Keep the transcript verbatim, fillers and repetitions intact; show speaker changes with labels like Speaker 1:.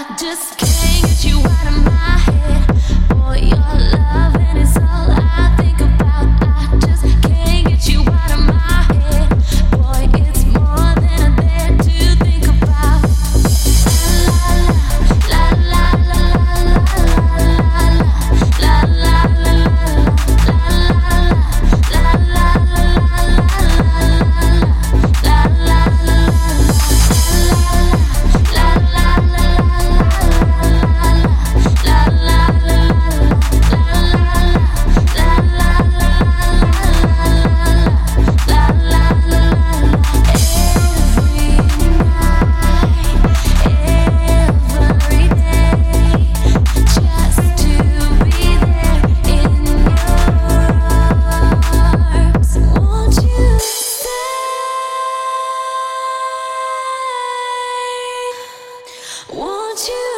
Speaker 1: Just can't get you out of my head. Boy, your loving is all I think about. I just can't get you out of my head. Boy, it's more than a dare to think about. La la la la la la la la la la la la won't you